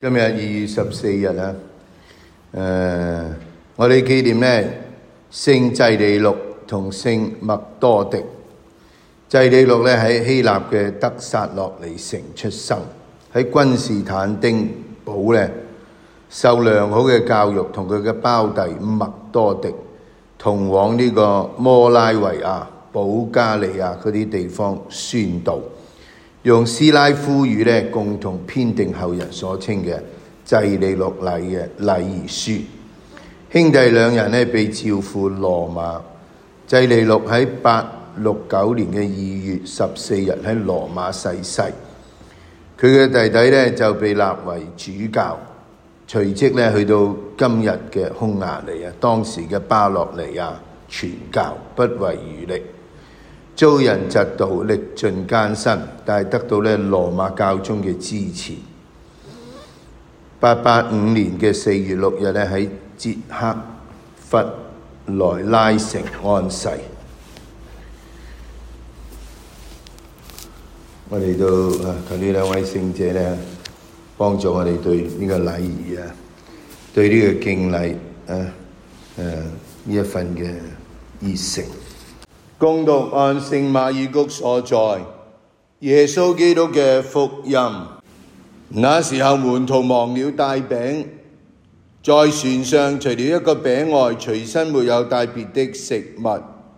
今日2月14日啊，我哋紀念咧聖濟利祿同聖麥多狄。濟利祿咧喺希臘嘅德撒洛尼城出生，喺君士坦丁堡咧受良好嘅教育，同佢嘅胞弟麥多狄同往呢個摩拉維亞、保加利亞嗰啲地方宣道，用斯拉夫語咧共同編定後人所稱嘅濟利祿禮嘅禮儀書。兄弟兩人咧被召赴羅馬。濟利祿喺869年嘅2月14日喺羅馬逝世。佢嘅弟弟咧就被立為主教，隨即咧去到今日嘅匈牙利啊，當時嘅巴洛尼亞傳教，不遺餘力，遭人嫉妒，歷盡艱辛，但係得到咧羅馬教宗嘅支持。885年嘅4月6日咧喺捷克弗萊拉城安逝。我哋都求呢兩位聖者咧幫助我哋對呢個禮儀啊，對呢個敬禮呢一份嘅熱誠。恭讀按聖馬爾谷所載耶穌基督嘅福音。那時候門徒忘了帶餅，在船上除了一個餅外，隨身沒有帶別的食物。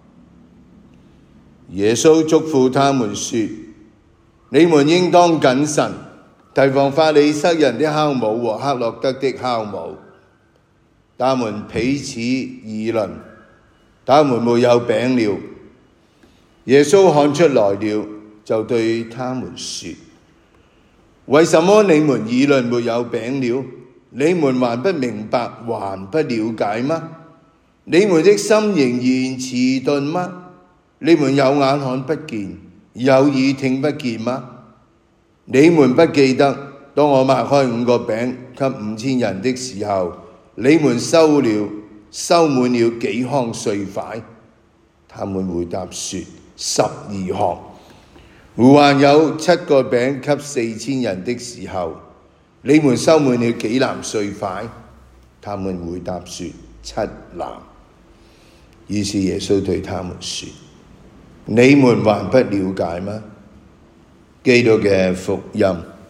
耶穌囑咐他們說：你們應當謹慎，提防法利塞人的酵母和黑落德的酵母。他們彼此議論，他們沒有餅了。耶穌看出來了，就對他們說：為什麼你們議論沒有餅了？你們還不明白，還不了解嗎？你們的心仍然遲鈍嗎？你們有眼看不見，有耳聽不見嗎？你們不記得當我擘開5個餅給5000人的時候，你們收滿了幾筐碎塊？他們回答說：12筐。還有7個餅給4000人的時候，你們收滿了幾籃碎塊？他們回答說7籃。於是耶穌對他們說：你們還不了解嗎？基督嘅福音。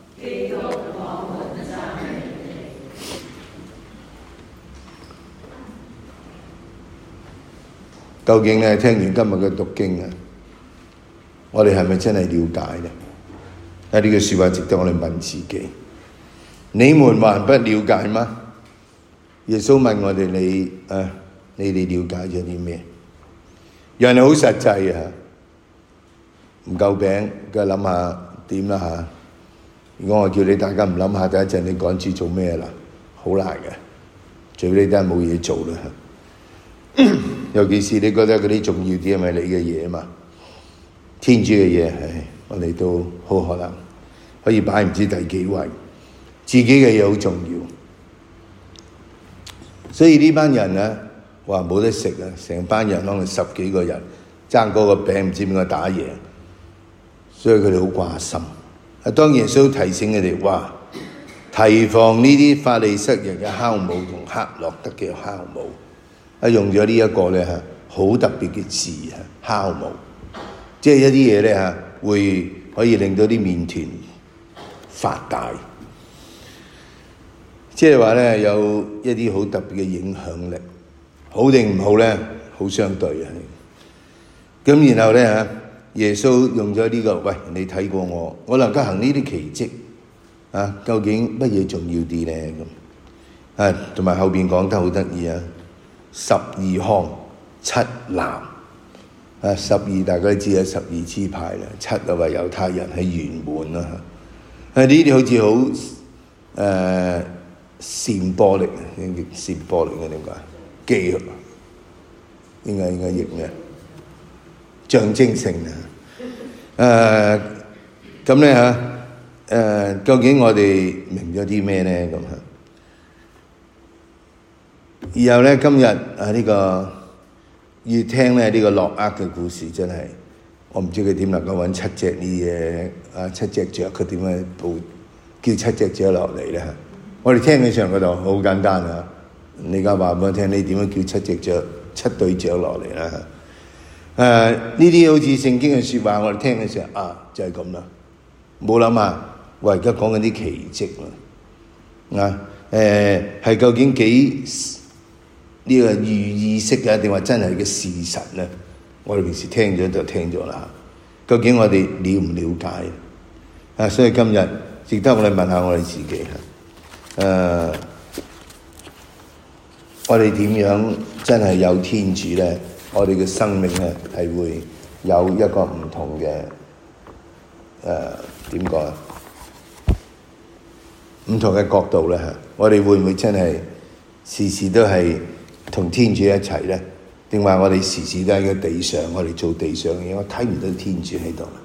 究竟咧聽完今日嘅讀經啊，我哋係咪真係了解呢？呢句說話值得我哋問自己。你們還不了解嗎？耶穌問我哋：你哋了解咗啲咩？人係好實際啊！唔夠餅，梗係諗下點啦嚇。如果我叫你大家唔諗下，第一陣你趕住做咩啦？好難嘅，除非你真係冇嘢做啦。尤其是你覺得嗰啲重要啲係咪你嘅嘢啊嘛？天主嘅嘢，我哋都好可能可以擺唔知第幾位，自己嘅嘢好重要。所以呢班人啊，話冇得食啊，成班人可能10幾個人爭嗰個餅，唔知邊個打贏，所以佢哋好掛心。當耶穌提醒佢哋話，提防呢啲法利塞人嘅酵母同黑落德嘅酵母，用咗呢一個咧好特別嘅字酵母。即係一啲嘢咧會可以令到啲麵團發大，即係話咧有一啲好特別嘅影響力，好定唔好咧，好相對啊。咁然後咧耶穌用咗呢個，喂，你睇過我能夠行呢啲奇蹟啊？究竟乜嘢重要啲咧？咁同埋後邊講得好得意啊，12筐7籃。12大家都知係12支派啦，7啊話猶太人係圓滿啦。呢啲好似好symbolic 嘅點解？記應該譯咩？象徵性啊！咁咧究竟我哋明咗啲咩咧？咁然後咧今日呢個。越聽咧呢個諾厄嘅故事真係，我唔知佢點能夠揾7隻雀，佢點樣叫7隻雀落嚟咧？ 我哋聽起上嗰度好簡單啊！你而家話俾我聽，你點樣叫七對雀落嚟啦？呢啲好似聖經嘅説話，我哋聽嘅時候就係咁啦。冇諗下，我而家講緊啲奇蹟啦。係究竟幾呢個寓意識嘅，定話真係嘅事實咧？我哋平時聽咗就聽咗啦。究竟我哋了唔了解？所以今日值得我哋問下我哋自己我哋點樣真係有天主咧？我哋嘅生命咧係會有一個唔同嘅點講啊？唔同嘅角度咧嚇，我哋會唔會真係時時都係同天主一齊咧？定話我哋時時都喺個地上，我哋做地上嘅嘢，我睇唔到天主喺度。